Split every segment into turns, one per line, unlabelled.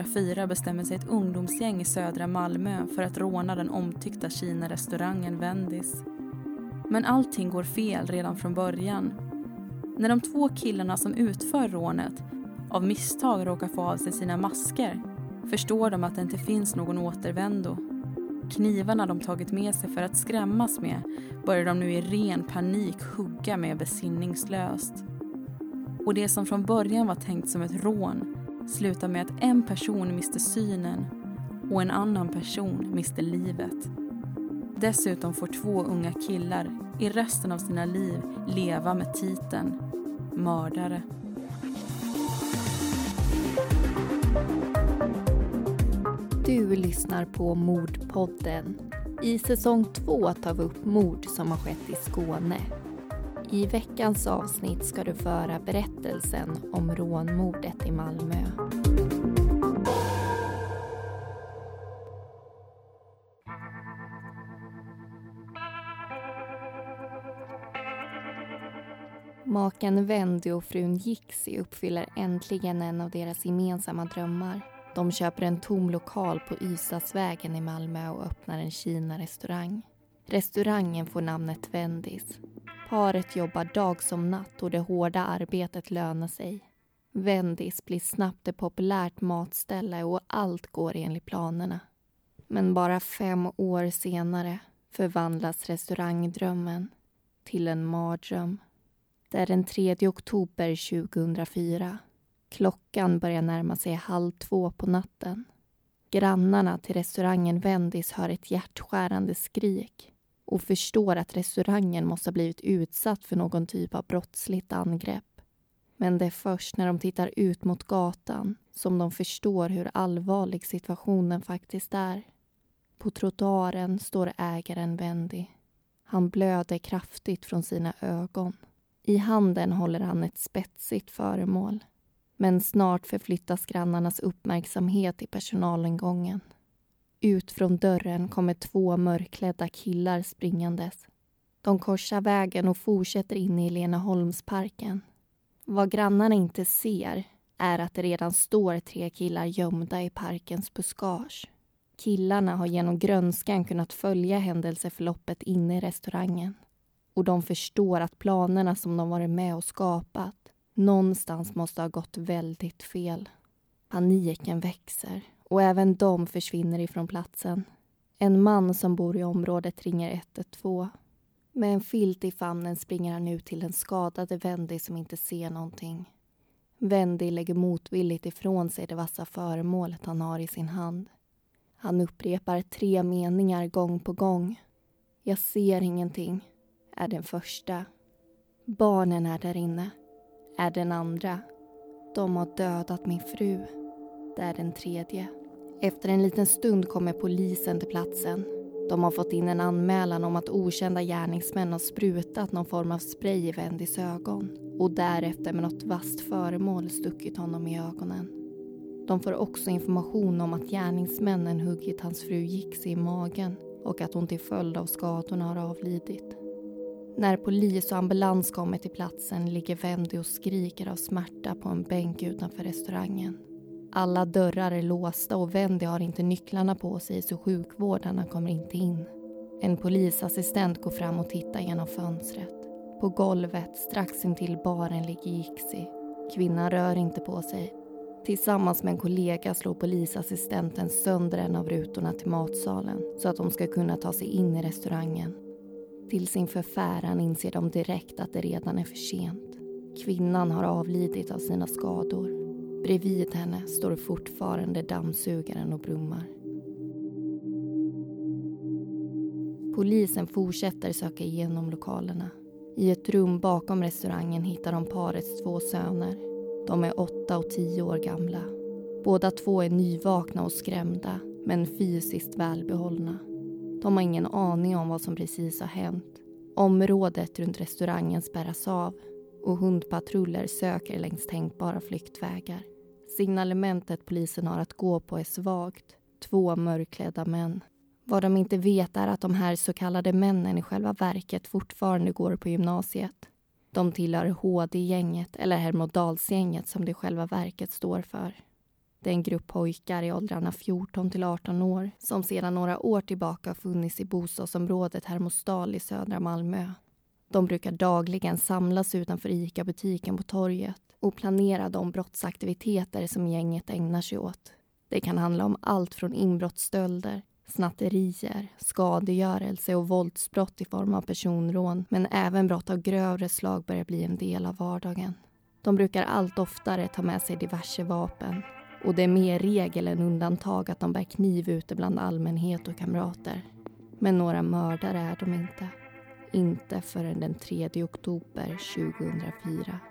2004 bestämmer sig ett ungdomsgäng i södra Malmö för att råna den omtyckta Kina-restaurangen Wendys. Men allting går fel redan från början. När de 2 killarna som utför rånet av misstag råkar få av sig sina masker förstår de att det inte finns någon återvändo. Knivarna de tagit med sig för att skrämmas med börjar de nu i ren panik hugga med besinningslöst. Och det som från början var tänkt som ett rån slutar med att en person mister synen och en annan person mister livet. Dessutom får 2 unga killar i resten av sina liv leva med titeln mördare.
Du lyssnar på Mordpodden. I säsong 2 tar vi upp mord som har skett i Skåne. I veckans avsnitt ska du föra berättelsen om rånmordet i Malmö. Maken Wendy och frun Jixi uppfyller äntligen en av deras gemensamma drömmar. De köper en tom lokal på Ystadsvägen i Malmö och öppnar en Kina-restaurang. Restaurangen får namnet Wendys. Paret jobbar dag som natt och det hårda arbetet lönar sig. Wendys blir snabbt ett populärt matställe och allt går enligt planerna. Men bara 5 år senare förvandlas restaurangdrömmen till en mardröm. Det är den 3 oktober 2004. Klockan börjar närma sig 1:30 på natten. Grannarna till restaurangen Wendys hör ett hjärtskärande skrik och förstår att restaurangen måste ha blivit utsatt för någon typ av brottsligt angrepp. Men det är först när de tittar ut mot gatan som de förstår hur allvarlig situationen faktiskt är. På trottoaren står ägaren Wendy. Han blöder kraftigt från sina ögon. I handen håller han ett spetsigt föremål. Men snart förflyttas grannarnas uppmärksamhet till personalengången. Ut från dörren kommer 2 mörkklädda killar springandes. De korsar vägen och fortsätter in i Lenaholmsparken. Vad grannarna inte ser är att det redan står 3 killar gömda i parkens buskage. Killarna har genom grönskan kunnat följa händelseförloppet inne i restaurangen. Och de förstår att planerna som de varit med och skapat någonstans måste ha gått väldigt fel. Paniken växer och även de försvinner ifrån platsen. En man som bor i området ringer 112. Med en filt i famnen springer han ut till den skadade Wendy som inte ser någonting. Wendy lägger motvilligt ifrån sig det vassa föremålet han har i sin hand. Han upprepar 3 meningar gång på gång. Jag ser ingenting, är den första. Barnen är där inne, är den andra. De har dödat min fru, det är den tredje. Efter en liten stund kommer polisen till platsen. De har fått in en anmälan om att okända gärningsmän har sprutat någon form av spray i Wendys ögon. Och därefter med något vasst föremål stuckit honom i ögonen. De får också information om att gärningsmännen huggit hans fru Jixi i magen och att hon till följd av skadorna har avlidit. När polis och ambulans kommer till platsen ligger Wendy och skriker av smärta på en bänk utanför restaurangen. Alla dörrar är låsta och Wendy har inte nycklarna på sig så sjukvårdarna kommer inte in. En polisassistent går fram och tittar genom fönstret. På golvet strax intill baren ligger Jixi. Kvinnan rör inte på sig. Tillsammans med en kollega slår polisassistenten sönder en av rutorna till matsalen så att de ska kunna ta sig in i restaurangen. Till sin förfäran inser de direkt att det redan är för sent. Kvinnan har avlidit av sina skador. Bredvid henne står fortfarande dammsugaren och brummar. Polisen fortsätter söka igenom lokalerna. I ett rum bakom restaurangen hittar de parets 2 söner. De är 8 och 10 år gamla. Båda 2 är nyvakna och skrämda, men fysiskt välbehållna. De har ingen aning om vad som precis har hänt. Området runt restaurangen spärras av och hundpatruller söker längs tänkbara flyktvägar. Signalementet polisen har att gå på är svagt. 2 mörkklädda män. Vad de inte vet är att de här så kallade männen i själva verket fortfarande går på gymnasiet. De tillhör HD-gänget eller Hermodalsgänget som det själva verket står för. Det är en grupp pojkar i åldrarna 14 till 18 år som sedan några år tillbaka har funnits i bostadsområdet Hermosdal i södra Malmö. De brukar dagligen samlas utanför ICA-butiken på torget och planera de brottsaktiviteter som gänget ägnar sig åt. Det kan handla om allt från inbrottsstölder, snatterier, skadegörelse och våldsbrott i form av personrån, men även brott av grövre slag börjar bli en del av vardagen. De brukar allt oftare ta med sig diverse vapen, och det är mer regel än undantag att de bär kniv ute bland allmänhet och kamrater. Men några mördare är de inte. Inte förrän den 3 oktober 2004.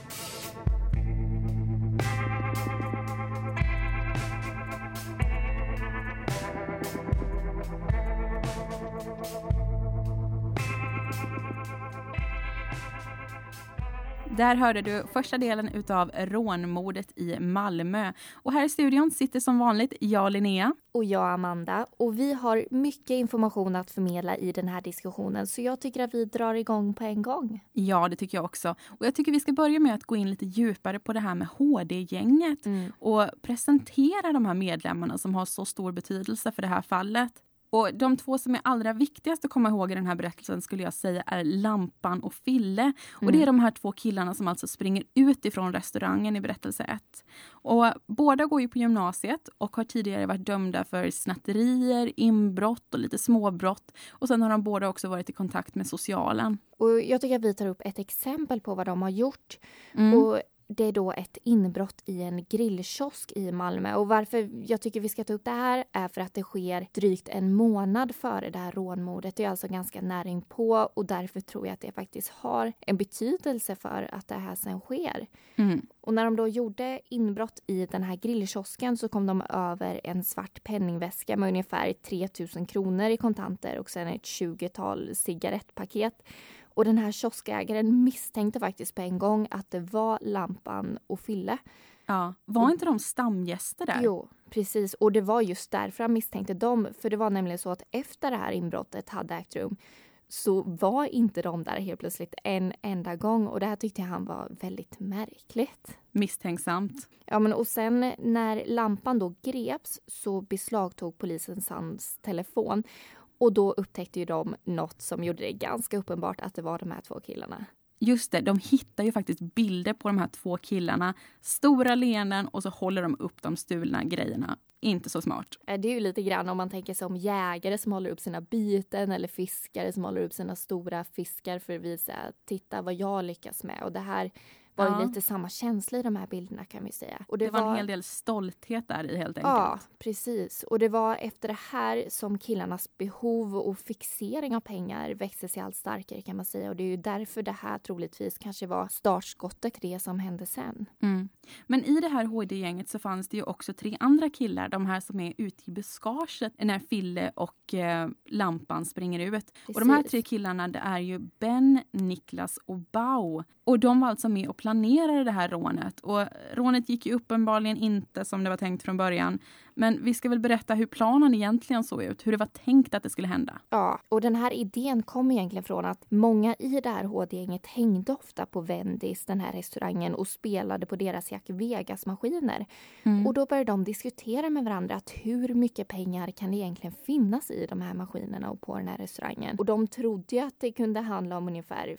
Där hörde du första delen utav rånmordet i Malmö. Och här i studion sitter som vanligt jag, Linnea.
Och jag, Amanda. Och vi har mycket information att förmedla i den här diskussionen. Så jag tycker att vi drar igång på en gång.
Ja, det tycker jag också. Och jag tycker vi ska börja med att gå in lite djupare på det här med HD-gänget. Och presentera de här medlemmarna som har så stor betydelse för det här fallet. Och de två som är allra viktigast att komma ihåg i den här berättelsen skulle jag säga är Lampan och Fille. Och det är de här två killarna som alltså springer ut ifrån restaurangen i berättelse 1. Och båda går ju på gymnasiet och har tidigare varit dömda för snatterier, inbrott och lite småbrott. Och sen har de båda också varit i kontakt med socialen.
Och jag tycker att vi tar upp ett exempel på vad de har gjort. Och det är då ett inbrott i en grillkiosk i Malmö. Och varför jag tycker vi ska ta upp det här är för att det sker drygt en månad före det här rånmordet. Det är alltså ganska nära inpå, och därför tror jag att det faktiskt har en betydelse för att det här sen sker. Och när de då gjorde inbrott i den här grillkiosken så kom de över en svart penningväska med ungefär 3 000 kronor i kontanter och sen ett 20-tal cigarettpaket. Och den här kioskägaren misstänkte faktiskt på en gång att det var Lampan och Fille.
Ja, var inte de stamgäster där?
Jo, precis. Och det var just därför han misstänkte dem. För det var nämligen så att efter det här inbrottet hade ägt rum så var inte de där helt plötsligt en enda gång. Och det här tyckte han var väldigt märkligt.
Misstänksamt.
Ja, men och sen när Lampan då greps så beslagtog polisen hans telefon. Och då upptäckte ju de något som gjorde det ganska uppenbart att det var de här två killarna.
Just det, de hittar ju faktiskt bilder på de här två killarna. Stora leenden och så håller de upp de stulna grejerna. Inte så smart.
Det är ju lite grann om man tänker sig om jägare som håller upp sina byten eller fiskare som håller upp sina stora fiskar för att visa, titta vad jag lyckas med. Och det här var ju lite samma känsla i de här bilderna kan vi säga. Och
det var en hel del stolthet där i helt enkelt.
Ja, precis. Och det var efter det här som killarnas behov och fixering av pengar växte sig allt starkare kan man säga. Och det är ju därför det här troligtvis kanske var startskottet till det som hände sen.
Men i det här HD-gänget så fanns det ju också 3 andra killar. De här som är ute i buskaget när Fille och Lampan springer ut. Precis. Och de här 3 killarna det är ju Ben, Niklas och Bao. Och de var alltså med och planerade det här rånet. Och rånet gick ju uppenbarligen inte som det var tänkt från början. Men vi ska väl berätta hur planen egentligen såg ut. Hur det var tänkt att det skulle hända.
Ja, och den här idén kom egentligen från att många i det här HD-gänget hängde ofta på Wendys, den här restaurangen, och spelade på deras Jack Vegas-maskiner. Och då började de diskutera med varandra att hur mycket pengar kan det egentligen finnas i de här maskinerna och på den här restaurangen. Och de trodde ju att det kunde handla om ungefär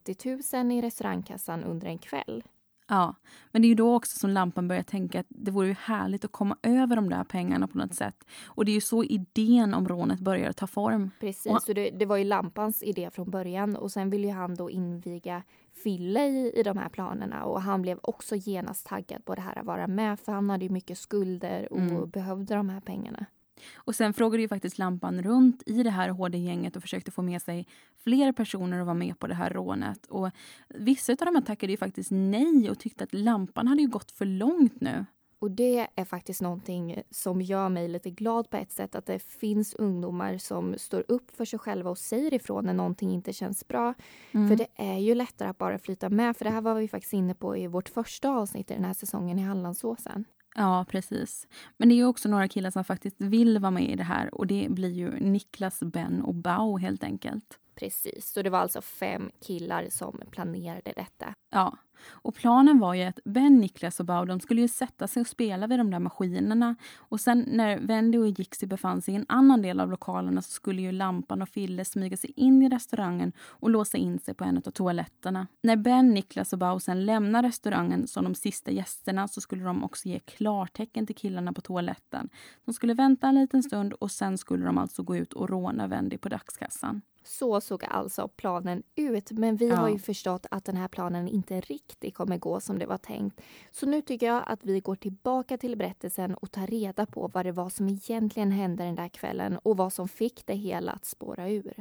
50 000 i restaurangkassan under en kväll.
Ja, men det är ju då också som Lampan börjar tänka att det vore ju härligt att komma över de där pengarna på något sätt. Och det är ju så idén om rånet börjar ta form.
Precis, så det var ju Lampans idé från början. Och sen ville ju han då inviga Fille i de här planerna. Och han blev också genast taggad på det här att vara med. För han hade ju mycket skulder och behövde de här pengarna.
Och sen frågade ju faktiskt Lampan runt i det här HD-gänget och försökte få med sig fler personer att vara med på det här rånet. Och vissa av dem tackade ju faktiskt nej och tyckte att Lampan hade ju gått för långt nu.
Och det är faktiskt någonting som gör mig lite glad på ett sätt. Att det finns ungdomar som står upp för sig själva och säger ifrån när någonting inte känns bra. För det är ju lättare att bara flyta med. För det här var vi faktiskt inne på i vårt första avsnitt i den här säsongen i Hallandsåsen.
Ja, precis. Men det är ju också några killar som faktiskt vill vara med i det här. Och det blir ju Niklas, Ben och Bao helt enkelt.
Precis, så det var alltså 5 killar som planerade detta.
Ja, och planen var ju att Ben, Niklas och Bao, de skulle ju sätta sig och spela vid de där maskinerna. Och sen när Wendy och Jixi befann sig i en annan del av lokalerna så skulle ju Lampan och Fille smyga sig in i restaurangen och låsa in sig på en av toaletterna. När Ben, Niklas och Bao sen lämnar restaurangen som de sista gästerna så skulle de också ge klartecken till killarna på toaletten. De skulle vänta en liten stund och sen skulle de alltså gå ut och råna Wendy på dagskassan.
Så såg alltså planen ut, men vi har ju förstått att den här planen inte riktigt kommer gå som det var tänkt. Så nu tycker jag att vi går tillbaka till berättelsen och tar reda på vad det var som egentligen hände den där kvällen och vad som fick det hela att spåra ur.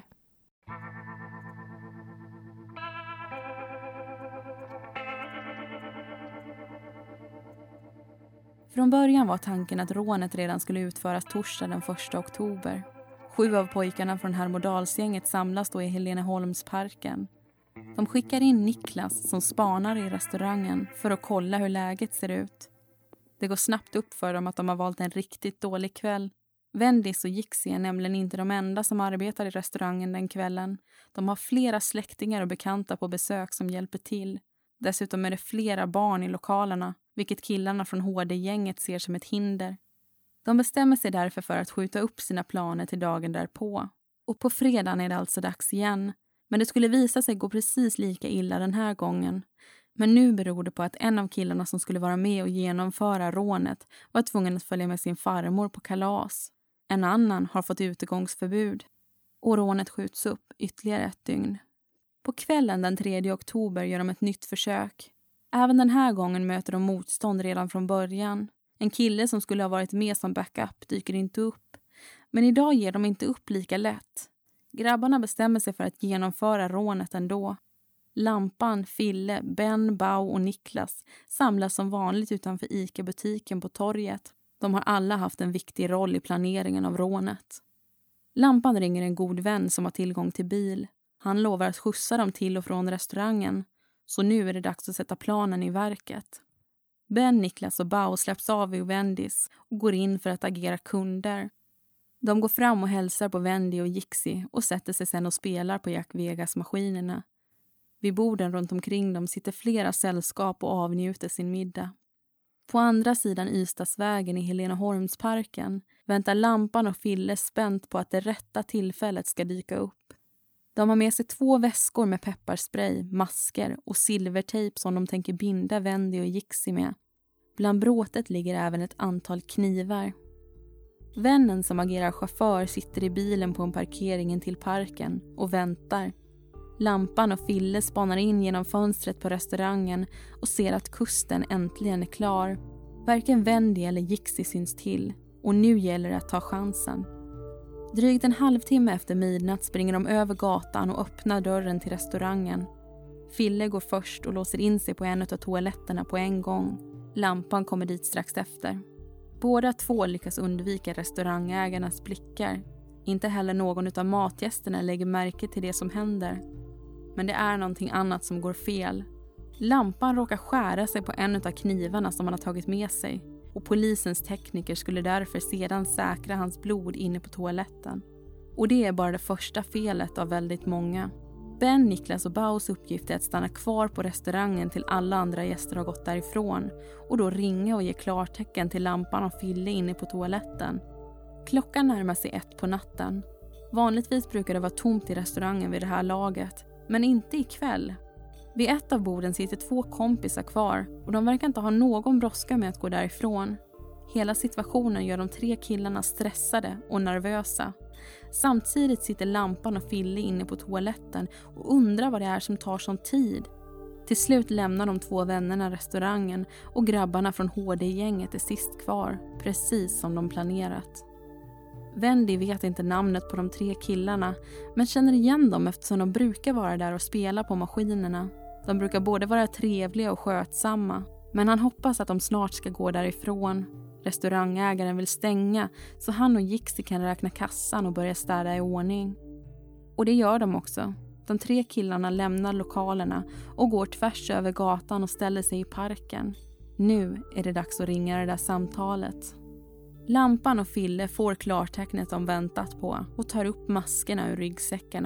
Från början var tanken att rånet redan skulle utföras torsdag den 1 oktober. 7 av pojkarna från Hermodalsgänget samlas då i Heleneholmsparken. De skickar in Niklas som spanar i restaurangen för att kolla hur läget ser ut. Det går snabbt upp för dem att de har valt en riktigt dålig kväll. Wendys och Jixi är nämligen inte de enda som arbetar i restaurangen den kvällen. De har flera släktingar och bekanta på besök som hjälper till. Dessutom är det flera barn i lokalerna, vilket killarna från HD-gänget ser som ett hinder. De bestämmer sig därför för att skjuta upp sina planer till dagen därpå. Och på fredagen är det alltså dags igen. Men det skulle visa sig gå precis lika illa den här gången. Men nu beror det på att en av killarna som skulle vara med och genomföra rånet var tvungen att följa med sin farmor på kalas. En annan har fått utegångsförbud. Och rånet skjuts upp ytterligare 1 dygn. På kvällen den 3 oktober gör de ett nytt försök. Även den här gången möter de motstånd redan från början. En kille som skulle ha varit med som backup dyker inte upp. Men idag ger de inte upp lika lätt. Grabbarna bestämmer sig för att genomföra rånet ändå. Lampan, Fille, Ben, Bao och Niklas samlas som vanligt utanför ICA-butiken på torget. De har alla haft en viktig roll i planeringen av rånet. Lampan ringer en god vän som har tillgång till bil. Han lovar att skjutsa dem till och från restaurangen. Så nu är det dags att sätta planen i verket. Ben, Niklas och Bao släpps av vid Wendys och går in för att agera kunder. De går fram och hälsar på Wendy och Jixi och sätter sig sen och spelar på Jack Vegas-maskinerna. Vid borden runt omkring dem sitter flera sällskap och avnjuter sin middag. På andra sidan Ystadsvägen i Heleneholmsparken väntar Lampan och Fille spänt på att det rätta tillfället ska dyka upp. De har med sig 2 väskor med pepparspray, masker och silvertejp som de tänker binda Wendy och Jixi med. Bland bråtet ligger även ett antal knivar. Vännen som agerar chaufför sitter i bilen på en parkering in till parken och väntar. Lampan och Fille spanar in genom fönstret på restaurangen och ser att kusten äntligen är klar. Varken Wendy eller Jixi syns till och nu gäller det att ta chansen. Drygt en halvtimme efter midnatt springer de över gatan och öppnar dörren till restaurangen. Fille går först och låser in sig på en av toaletterna på en gång. Lampan kommer dit strax efter. Båda 2 lyckas undvika restaurangägarnas blickar. Inte heller någon av matgästerna lägger märke till det som händer. Men det är någonting annat som går fel. Lampan råkar skära sig på en av knivarna som han har tagit med sig. Och polisens tekniker skulle därför sedan säkra hans blod inne på toaletten. Och det är bara det första felet av väldigt många. Ben, Niklas och Baos uppgift är att stanna kvar på restaurangen till alla andra gäster har gått därifrån. Och då ringa och ge klartecken till Lampan och Fille inne på toaletten. Klockan närmar sig 1 på natten. Vanligtvis brukar det vara tomt i restaurangen vid det här laget. Men inte ikväll. Vid ett av borden sitter 2 kompisar kvar och de verkar inte ha någon brådska med att gå därifrån. Hela situationen gör de 3 killarna stressade och nervösa. Samtidigt sitter Lampan och Fille inne på toaletten och undrar vad det är som tar sån tid. Till slut lämnar de 2 vännerna restaurangen och grabbarna från HD-gänget är sist kvar, precis som de planerat. Wendy vet inte namnet på de 3 killarna men känner igen dem eftersom de brukar vara där och spela på maskinerna. De brukar både vara trevliga och skötsamma, men han hoppas att de snart ska gå därifrån. Restaurangägaren vill stänga så han och Jixi kan räkna kassan och börja städa i ordning. Och det gör de också. De 3 killarna lämnar lokalerna och går tvärs över gatan och ställer sig i parken. Nu är det dags att ringa det där samtalet. Lampan och Fille får klartecknet de väntat på och tar upp maskerna ur ryggsäckarna.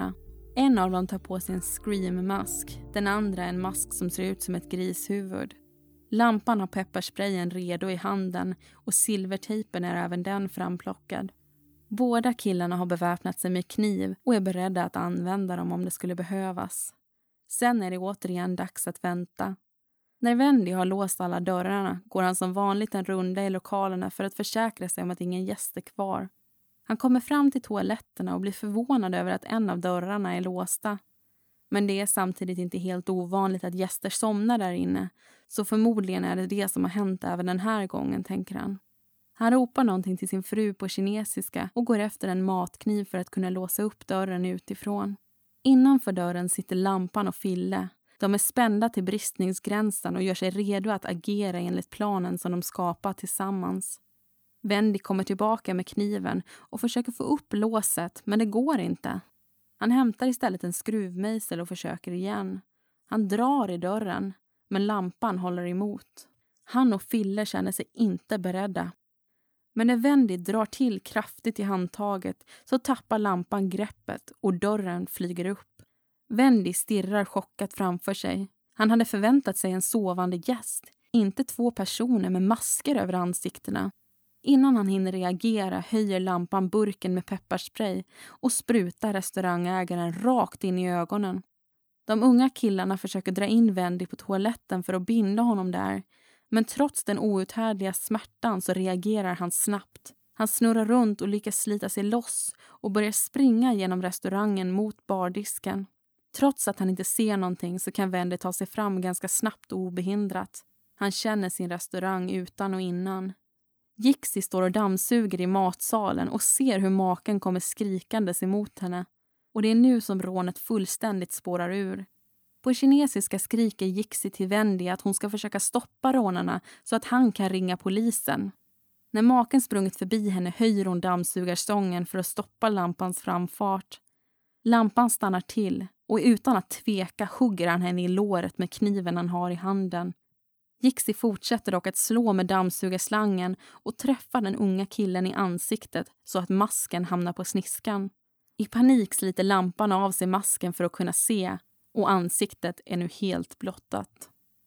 En av dem tar på sig en scream-mask, den andra en mask som ser ut som ett grishuvud. Lampan har pepparsprayen redo i handen och silvertejpen är även den framplockad. Båda killarna har beväpnat sig med kniv och är beredda att använda dem om det skulle behövas. Sen är det återigen dags att vänta. När Wendy har låst alla dörrarna går han som vanligt en runda i lokalerna för att försäkra sig om att ingen gäst är kvar. Han kommer fram till toaletterna och blir förvånad över att en av dörrarna är låsta. Men det är samtidigt inte helt ovanligt att gäster somnar där inne, så förmodligen är det som har hänt även den här gången, tänker han. Han ropar någonting till sin fru på kinesiska och går efter en matkniv för att kunna låsa upp dörren utifrån. Innanför dörren sitter Lampan och Fille. De är spända till bristningsgränsen och gör sig redo att agera enligt planen som de skapat tillsammans. Wendy kommer tillbaka med kniven och försöker få upp låset, men det går inte. Han hämtar istället en skruvmejsel och försöker igen. Han drar i dörren, men Lampan håller emot. Han och Fille känner sig inte beredda. Men när Wendy drar till kraftigt i handtaget så tappar Lampan greppet och dörren flyger upp. Wendy stirrar chockat framför sig. Han hade förväntat sig en sovande gäst, inte 2 personer med masker över ansiktena. Innan han hinner reagera höjer Lampan burken med pepparspray och sprutar restaurangägaren rakt in i ögonen. De unga killarna försöker dra in Wendy på toaletten för att binda honom där. Men trots den outhärdliga smärtan så reagerar han snabbt. Han snurrar runt och lyckas slita sig loss och börjar springa genom restaurangen mot bardisken. Trots att han inte ser någonting så kan Wendy ta sig fram ganska snabbt och obehindrat. Han känner sin restaurang utan och innan. Jixi står och dammsuger i matsalen och ser hur maken kommer skrikandes emot henne. Och det är nu som rånet fullständigt spårar ur. På kinesiska skriker Jixi till Wendy att hon ska försöka stoppa rånarna så att han kan ringa polisen. När maken sprungit förbi henne höjer hon dammsugarstången för att stoppa Lampans framfart. Lampan stannar till och utan att tveka hugger han henne i låret med kniven han har i handen. Jixi fortsätter dock att slå med dammsugarslangen och träffar den unga killen i ansiktet så att masken hamnar på sniskan. I panik sliter Lampan av sig masken för att kunna se och ansiktet är nu helt blottat.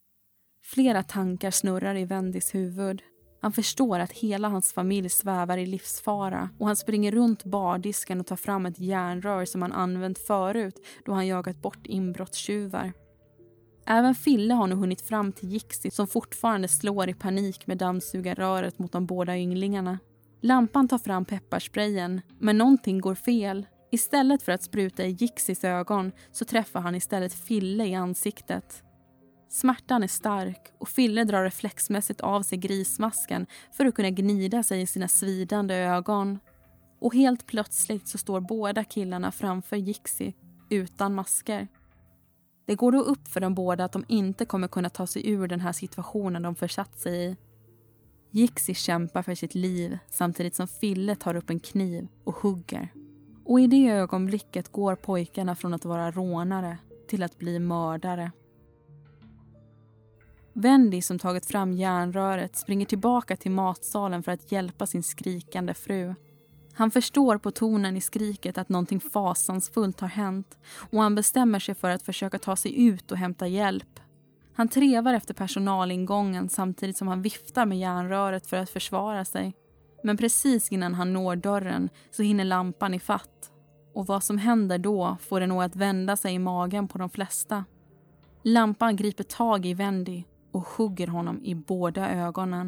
Flera tankar snurrar i Wendys huvud. Han förstår att hela hans familj svävar i livsfara och han springer runt bardisken och tar fram ett järnrör som han använt förut då han jagat bort inbrottstjuvar. Även Fille har nu hunnit fram till Jixi som fortfarande slår i panik med dammsugarröret mot de båda ynglingarna. Lampan tar fram pepparsprayen, men någonting går fel. Istället för att spruta i Jixis ögon så träffar han istället Fille i ansiktet. Smärtan är stark och Fille drar reflexmässigt av sig grismasken för att kunna gnida sig i sina svidande ögon. Och helt plötsligt så står båda killarna framför Jixi utan masker. Det går då upp för de båda att de inte kommer kunna ta sig ur den här situationen de försatt sig i. Jixi kämpar för sitt liv samtidigt som Fille tar upp en kniv och hugger. Och i det ögonblicket går pojkarna från att vara rånare till att bli mördare. Wendy som tagit fram järnröret springer tillbaka till matsalen för att hjälpa sin skrikande fru. Han förstår på tonen i skriket att någonting fasansfullt har hänt och han bestämmer sig för att försöka ta sig ut och hämta hjälp. Han trevar efter personalingången samtidigt som han viftar med järnröret för att försvara sig. Men precis innan han når dörren så hinner Lampan i fatt. Och vad som händer då får det nog att vända sig i magen på de flesta. Lampan griper tag i Wendy och hugger honom i båda ögonen.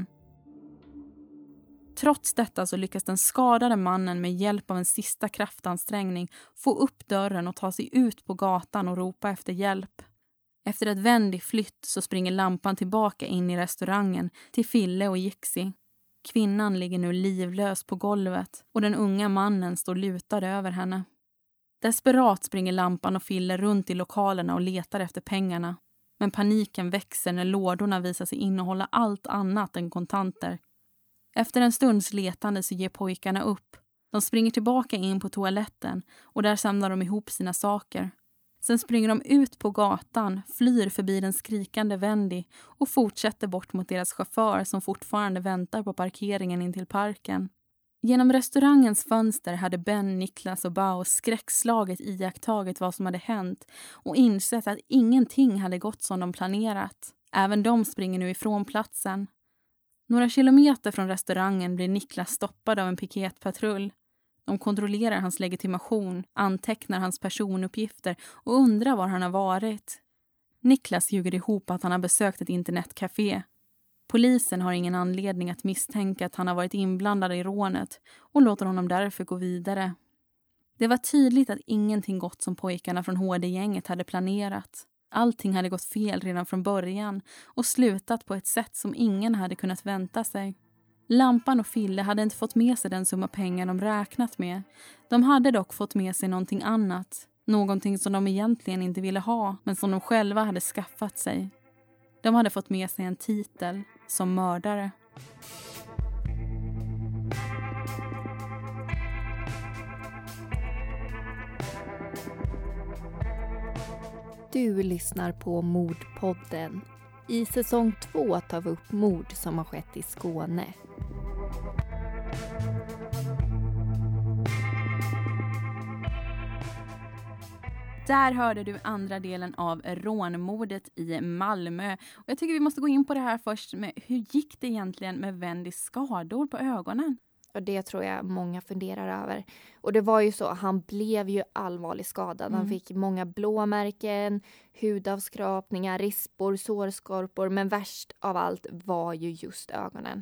Trots detta så lyckas den skadade mannen med hjälp av en sista kraftansträngning få upp dörren och ta sig ut på gatan och ropa efter hjälp. Efter att Wendy flytt så springer Lampan tillbaka in i restaurangen till Fille och Jixi. Kvinnan ligger nu livlös på golvet och den unga mannen står lutad över henne. Desperat springer Lampan och Fille runt i lokalerna och letar efter pengarna. Men paniken växer när lådorna visar sig innehålla allt annat än kontanter. Efter en stunds letande så ger pojkarna upp. De springer tillbaka in på toaletten och där samlar de ihop sina saker. Sen springer de ut på gatan, flyr förbi den skrikande Wendy och fortsätter bort mot deras chaufför som fortfarande väntar på parkeringen in till parken. Genom restaurangens fönster hade Ben, Niklas och Bao skräckslaget iakttagit vad som hade hänt och insett att ingenting hade gått som de planerat. Även de springer nu ifrån platsen. Några kilometer från restaurangen blir Niklas stoppad av en piketpatrull. De kontrollerar hans legitimation, antecknar hans personuppgifter och undrar var han har varit. Niklas ljuger ihop att han har besökt ett internetcafé. Polisen har ingen anledning att misstänka att han har varit inblandad i rånet och låter honom därför gå vidare. Det var tydligt att ingenting gått som pojkarna från HD-gänget hade planerat. Allting hade gått fel redan från början och slutat på ett sätt som ingen hade kunnat vänta sig. Lampan och Fille hade inte fått med sig den summa pengar de räknat med. De hade dock fått med sig någonting annat. Någonting som de egentligen inte ville ha, men som de själva hade skaffat sig. De hade fått med sig en titel som mördare.
Du lyssnar på Mordpodden. I säsong 2 tar vi upp mord som har skett i Skåne.
Där hörde du andra delen av rånmordet i Malmö. Och jag tycker vi måste gå in på det här först med hur gick det egentligen med Wendys skador på ögonen?
Och det tror jag många funderar över. Och det var ju så, han blev ju allvarligt skadad. Han fick många blåmärken, hudavskrapningar, rispor, sårskorpor. Men värst av allt var ju just ögonen.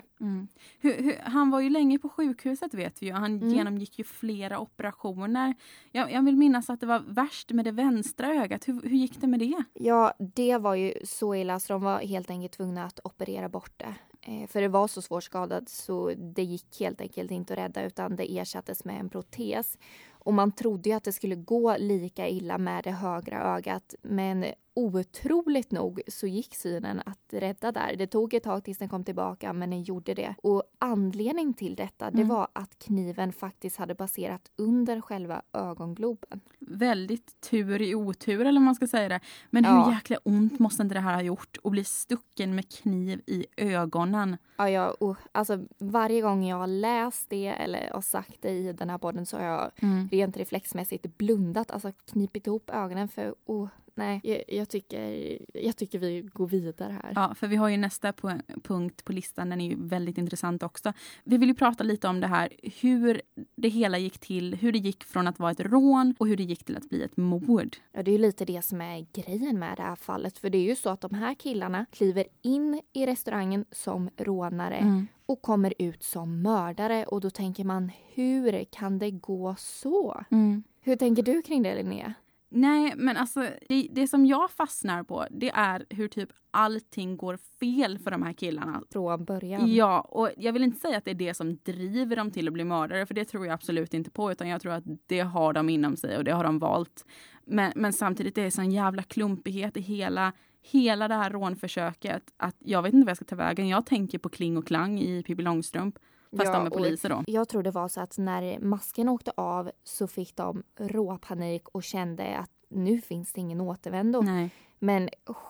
Han var ju länge på sjukhuset vet vi ju. Han genomgick ju flera operationer. Jag vill minnas att det var värst med det vänstra ögat. Hur gick det med det?
Ja, det var ju så illa så de var helt enkelt tvungna att operera bort det. För det var så svårt skadat så det gick helt enkelt inte att rädda utan det ersattes med en protes. Och man trodde ju att det skulle gå lika illa med det högra ögat. Men otroligt nog så gick synen att rädda där. Det tog ett tag tills den kom tillbaka men den gjorde det. Och anledning till detta det var att kniven faktiskt hade passerat under själva ögongloben.
Väldigt tur i otur eller man ska säga det. Men hur jäkla ont måste inte det här ha gjort att bli stucken med kniv i ögonen?
Alltså varje gång jag har läst det eller har sagt det i den här podden så har jag rent reflexmässigt blundat. Alltså knipit ihop ögonen för nej, jag tycker vi går vidare här.
Ja, för vi har ju nästa punkt på listan. Den är ju väldigt intressant också. Vi vill ju prata lite om det här. Hur det hela gick till. Hur det gick från att vara ett rån och hur det gick till att bli ett mord.
Ja, det är ju lite det som är grejen med det här fallet. För det är ju så att de här killarna kliver in i restaurangen som rånare och kommer ut som mördare. Och då tänker man, hur kan det gå så? Hur tänker du kring det, Linnea?
Nej, men alltså det som jag fastnar på det är hur typ allting går fel för de här killarna.
Från början.
Ja, och jag vill inte säga att det är det som driver dem till att bli mördare för det tror jag absolut inte på utan jag tror att det har de inom sig och det har de valt. Men samtidigt är det sån jävla klumpighet i hela det här rånförsöket att jag vet inte vad jag ska ta vägen. Jag tänker på Kling och Klang i Pippi Långstrump. Fast de är poliser då.
Jag tror det var så att när masken åkte av så fick de råpanik och kände att nu finns det ingen återvändo.
Nej.
Men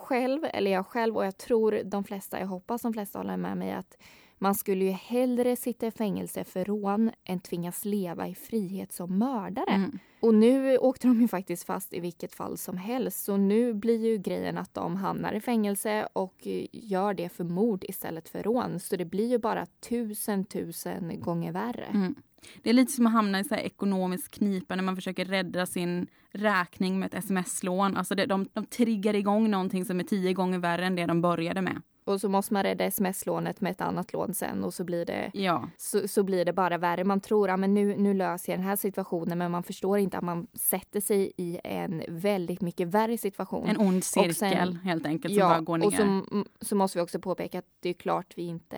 jag själv och jag tror jag hoppas de flesta håller med mig att man skulle ju hellre sitta i fängelse för rån än tvingas leva i frihet som mördare. Och nu åkte de ju faktiskt fast i vilket fall som helst. Så nu blir ju grejen att de hamnar i fängelse och gör det för mord istället för rån. Så det blir ju bara 1000 gånger värre.
Det är lite som att hamna i så här ekonomisk knipa när man försöker rädda sin räkning med ett sms-lån. Alltså de triggar igång någonting som är 10 gånger värre än det de började med.
Och så måste man rädda sms-lånet med ett annat lån sen och så blir det, så blir det bara värre. Man tror att nu löser jag den här situationen men man förstår inte att man sätter sig i en väldigt mycket värre situation.
En ond cirkel helt enkelt som bara går ner.
Och så måste vi också påpeka att det är klart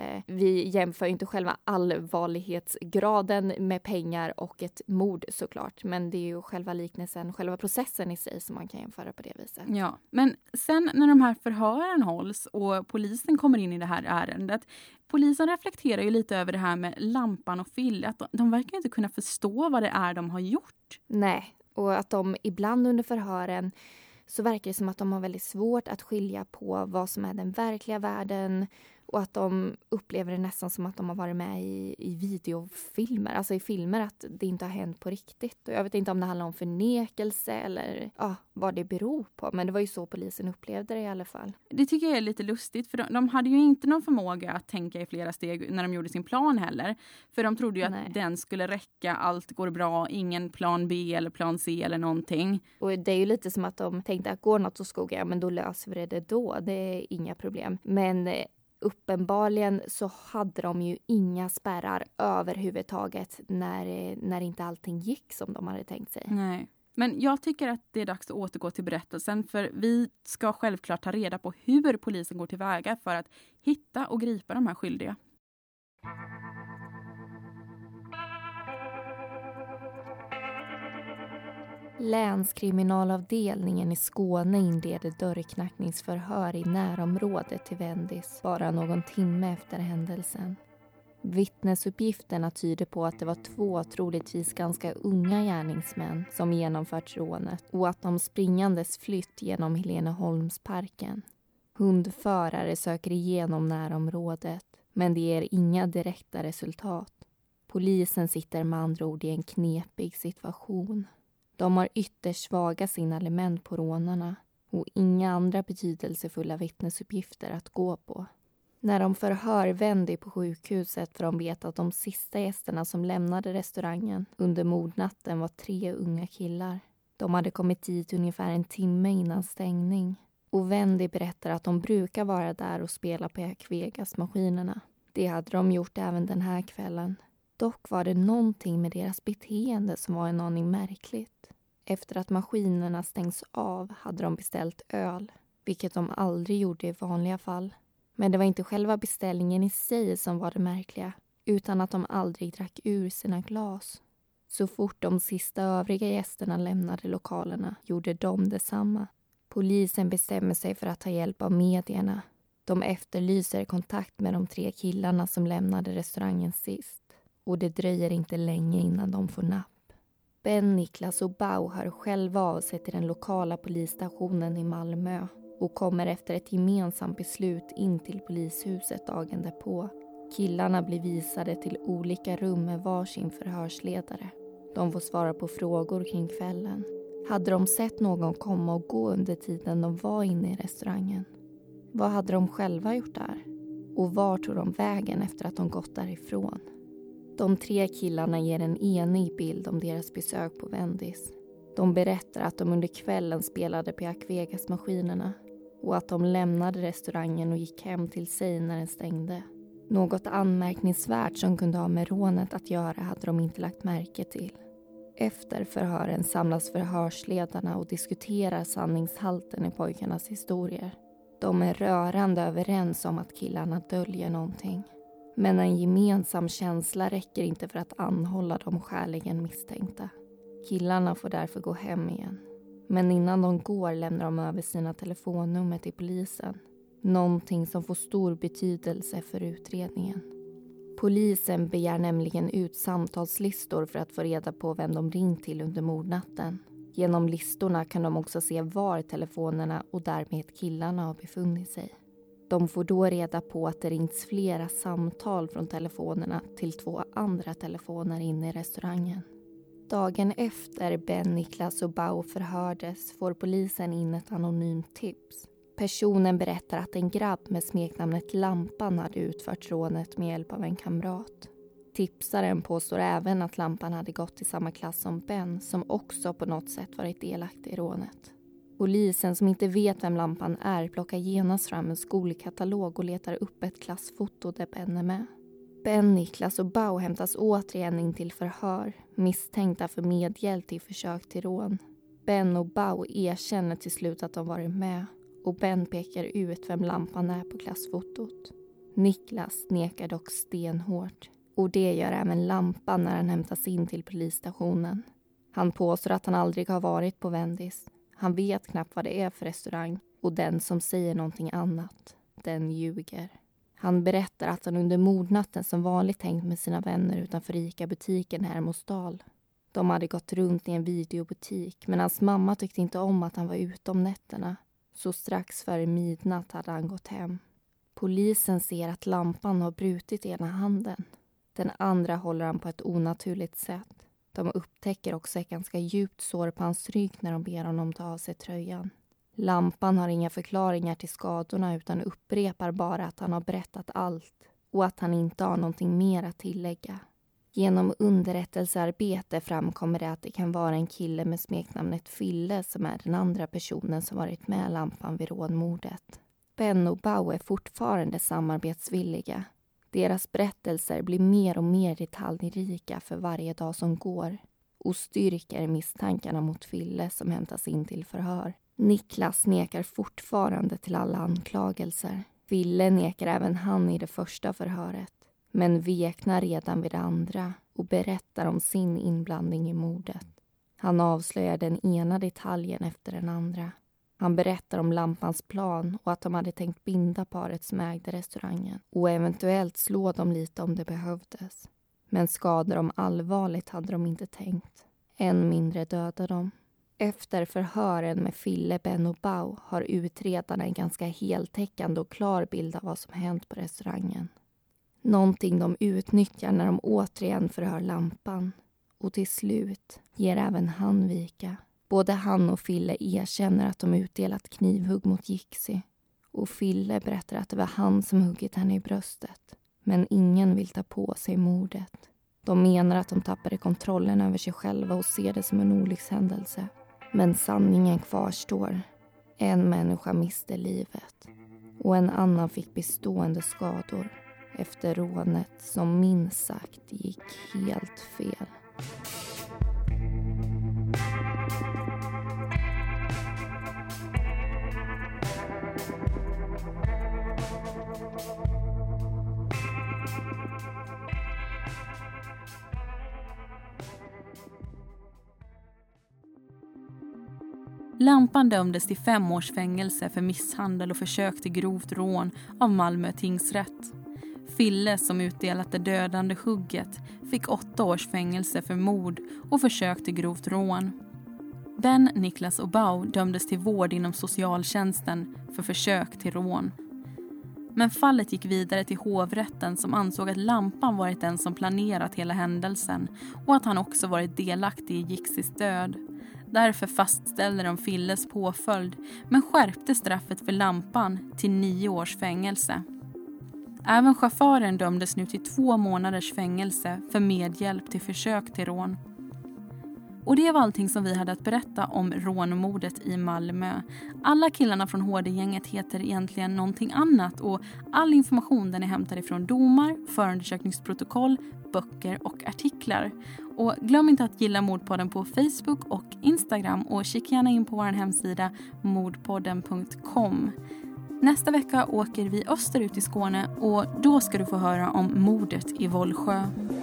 vi jämför inte själva allvarlighetsgraden med pengar och ett mord såklart. Men det är ju själva liknelsen, själva processen i sig som man kan jämföra på det viset.
Ja, men sen när de här förhören hålls och polisen kommer in i det här ärendet. Polisen reflekterar ju lite över det här med lampan och Fille. Att de verkar inte kunna förstå vad det är de har gjort.
Nej, och att de ibland under förhören så verkar det som att de har väldigt svårt att skilja på vad som är den verkliga världen Och att de upplever det nästan som att de har varit med i videofilmer. Alltså i filmer, att det inte har hänt på riktigt. Och jag vet inte om det handlar om förnekelse eller vad det beror på. Men det var ju så polisen upplevde det i alla fall.
Det tycker jag är lite lustigt. För de hade ju inte någon förmåga att tänka i flera steg när de gjorde sin plan heller. För de trodde ju att den skulle räcka, allt går bra, ingen plan B eller plan C eller någonting.
Och det är ju lite som att de tänkte att går något åt skogen, men då löser vi det då. Det är inga problem. Men uppenbarligen så hade de ju inga spärrar överhuvudtaget när inte allting gick som de hade tänkt sig.
Nej. Men jag tycker att det är dags att återgå till berättelsen, för vi ska självklart ta reda på hur polisen går tillväga för att hitta och gripa de här skyldiga.
Länskriminalavdelningen i Skåne inleder dörrknackningsförhör i närområdet till Vendis bara någon timme efter händelsen. Vittnesuppgifterna tyder på att det var 2 troligtvis ganska unga gärningsmän som genomfört rånet och att de springandes flytt genom Heleneholmsparken. Hundförare söker igenom närområdet, men det ger inga direkta resultat. Polisen sitter med andra ord i en knepig situation. De har ytterst svaga signalement på rånarna och inga andra betydelsefulla vittnesuppgifter att gå på. När de förhör Wendy på sjukhuset får de veta att de sista gästerna som lämnade restaurangen under mordnatten var 3 unga killar. De hade kommit dit ungefär en timme innan stängning. Och Wendy berättar att de brukar vara där och spela på Jack Vegas-maskinerna. Det hade de gjort även den här kvällen. Dock var det någonting med deras beteende som var en aning märkligt. Efter att maskinerna stängs av hade de beställt öl, vilket de aldrig gjorde i vanliga fall. Men det var inte själva beställningen i sig som var det märkliga, utan att de aldrig drack ur sina glas. Så fort de sista övriga gästerna lämnade lokalerna gjorde de detsamma. Polisen bestämmer sig för att ta hjälp av medierna. De efterlyser kontakt med de 3 killarna som lämnade restaurangen sist. Och det dröjer inte länge innan de får napp. Ben, Niklas och Bau hör själva av sig till den lokala polisstationen i Malmö och kommer efter ett gemensamt beslut in till polishuset dagen därpå. Killarna blir visade till olika rum med varsin förhörsledare. De får svara på frågor kring kvällen. Hade de sett någon komma och gå under tiden de var inne i restaurangen? Vad hade de själva gjort där? Och var tog de vägen efter att de gått därifrån? De 3 killarna ger en enig bild om deras besök på Vendis. De berättar att de under kvällen spelade på Jack Vegas-maskinerna och att de lämnade restaurangen och gick hem till sig när den stängde. Något anmärkningsvärt som kunde ha med rånet att göra hade de inte lagt märke till. Efter förhören samlas förhörsledarna och diskuterar sanningshalten i pojkarnas historier. De är rörande överens om att killarna döljer någonting. Men en gemensam känsla räcker inte för att anhålla de skäligen misstänkta. Killarna får därför gå hem igen. Men innan de går lämnar de över sina telefonnummer till polisen. Någonting som får stor betydelse för utredningen. Polisen begär nämligen ut samtalslistor för att få reda på vem de ringt till under mordnatten. Genom listorna kan de också se var telefonerna och därmed killarna har befunnit sig. De får då reda på att det ringts flera samtal från telefonerna till 2 andra telefoner inne i restaurangen. Dagen efter Ben, Niklas och Bau förhördes får polisen in ett anonymt tips. Personen berättar att en grabb med smeknamnet Lampan hade utfört rånet med hjälp av en kamrat. Tipsaren påstår även att Lampan hade gått i samma klass som Ben, som också på något sätt varit delaktig i rånet. Polisen, som inte vet vem Lampan är, plockar genast fram en skolkatalog och letar upp ett klassfoto där Ben är med. Ben, Niklas och Bau hämtas återigen in till förhör, misstänkta för medhjälp till försök till rån. Ben och Bau erkänner till slut att de varit med, och Ben pekar ut vem Lampan är på klassfotot. Niklas nekar dock stenhårt, och det gör även Lampan när han hämtas in till polisstationen. Han påstår att han aldrig har varit på Vendis. Han vet knappt vad det är för restaurang, och den som säger någonting annat, den ljuger. Han berättar att han under mordnatten som vanligt hängt med sina vänner utanför ICA-butiken här i Mostal. De hade gått runt i en videobutik, men hans mamma tyckte inte om att han var ute om nätterna. Så strax före midnatt hade han gått hem. Polisen ser att lampan har brutit ena handen. Den andra håller han på ett onaturligt sätt. De upptäcker också ett ganska djupt sår på hans rygg när de ber honom ta av sig tröjan. Lampan har inga förklaringar till skadorna utan upprepar bara att han har berättat allt och att han inte har någonting mer att tillägga. Genom underrättelsearbete framkommer det att det kan vara en kille med smeknamnet Fille som är den andra personen som varit med lampan vid rånmordet. Ben och Bao är fortfarande samarbetsvilliga. Deras berättelser blir mer och mer detaljrika för varje dag som går och styrker misstankarna mot Fille som hämtas in till förhör. Niklas nekar fortfarande till alla anklagelser. Fille nekar även han i det första förhöret, men veknar redan vid det andra och berättar om sin inblandning i mordet. Han avslöjar den ena detaljen efter den andra. Han berättar om lampans plan och att de hade tänkt binda paret som ägde restaurangen och eventuellt slå dem lite om det behövdes. Men skada dem allvarligt hade de inte tänkt. Än mindre döda dem. Efter förhören med Fille, Ben och Bao har utredarna en ganska heltäckande och klar bild av vad som hänt på restaurangen. Någonting de utnyttjar när de återigen förhör lampan. Och till slut ger även han vika. Både han och Fille erkänner att de utdelat knivhugg mot Jixi. Och Fille berättar att det var han som huggit henne i bröstet. Men ingen vill ta på sig mordet. De menar att de tappade kontrollen över sig själva och ser det som en olyckshändelse. Men sanningen kvarstår. En människa miste livet. Och en annan fick bestående skador. Efter rånet som minst sagt gick helt fel.
Lampan dömdes till 5 års fängelse för misshandel och försök till grovt rån av Malmö tingsrätt. Fille, som utdelat det dödande hugget, fick 8 års fängelse för mord och försök till grovt rån. Ben, Niklas och Bao dömdes till vård inom socialtjänsten för försök till rån. Men fallet gick vidare till hovrätten som ansåg att lampan varit den som planerat hela händelsen och att han också varit delaktig i Jixis död. Därför fastställde de Filles påföljd men skärpte straffet för lampan till 9 års fängelse. Även chauffören dömdes nu till 2 månaders fängelse för medhjälp till försök till rån. Och det var allting som vi hade att berätta om rånmordet i Malmö. Alla killarna från HD-gänget heter egentligen någonting annat och all information den är hämtad ifrån domar, förundersökningsprotokoll, böcker och artiklar. Och glöm inte att gilla Mordpodden på Facebook och Instagram och kika gärna in på vår hemsida mordpodden.com. Nästa vecka åker vi österut i Skåne och då ska du få höra om mordet i Vollsjö.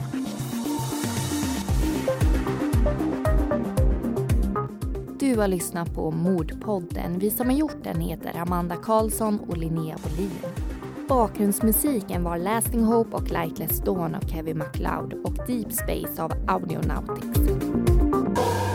Du har lyssnat på Mordpodden. Vi som har gjort den heter Amanda Karlsson och Linnea Bolin. Bakgrundsmusiken var Lasting Hope och Lightless Dawn av Kevin MacLeod och Deep Space av Audionautics.